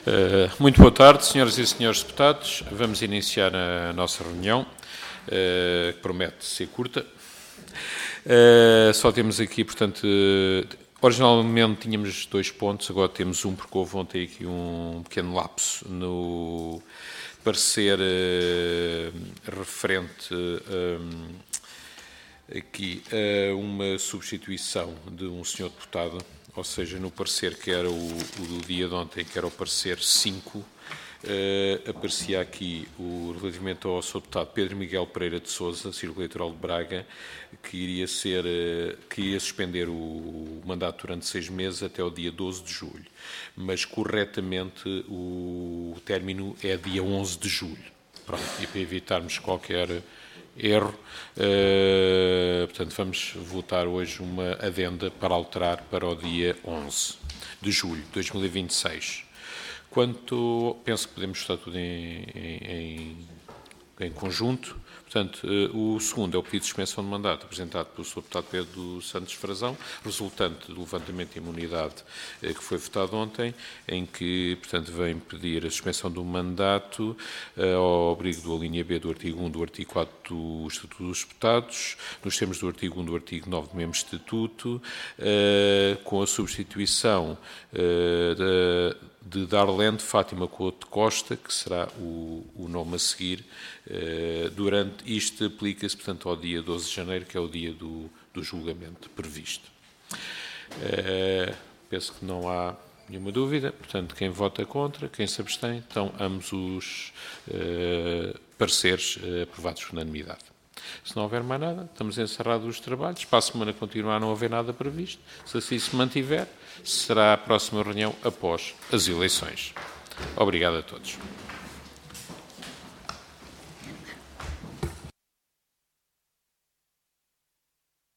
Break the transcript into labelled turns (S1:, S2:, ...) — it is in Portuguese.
S1: Muito boa tarde, senhoras e senhores deputados. Vamos iniciar a nossa reunião, que promete ser curta. Só temos aqui, portanto, originalmente tínhamos 2 pontos, agora temos um, porque houve ontem aqui um pequeno lapso no parecer referente aqui a uma substituição de um senhor deputado, ou seja, no parecer que era o do dia de ontem, que era o parecer 5, aparecia aqui relativamente ao Sr. Deputado Pedro Miguel Pereira de Sousa, Círculo Eleitoral de Braga, que iria suspender o mandato durante 6 meses até o dia 12 de julho. Mas, corretamente, o término é dia 11 de julho. Pronto, e para evitarmos qualquer erro, portanto, vamos votar hoje uma adenda para alterar para o dia 11 de julho de 2026. Penso que podemos votar tudo em conjunto. Portanto, o segundo é o pedido de suspensão de mandato apresentado pelo Sr. Deputado Pedro Santos Frazão, resultante do levantamento de imunidade que foi votado ontem, em que, portanto, vem pedir a suspensão do mandato ao abrigo da linha B do artigo 1 do artigo 4 do Estatuto dos Deputados, nos termos do artigo 1 do artigo 9 do mesmo Estatuto, com a substituição de Darlene Fátima Couto Costa, que será o nome a seguir. Isto aplica-se, portanto, ao dia 12 de janeiro, que é o dia do julgamento previsto. Penso que não há nenhuma dúvida. Portanto, quem vota contra, quem se abstém, estão ambos os pareceres aprovados por unanimidade. Se não houver mais nada, estamos encerrados os trabalhos. Para a semana continuar a não haver nada previsto. Se assim se mantiver, será a próxima reunião após as eleições. Obrigado a todos.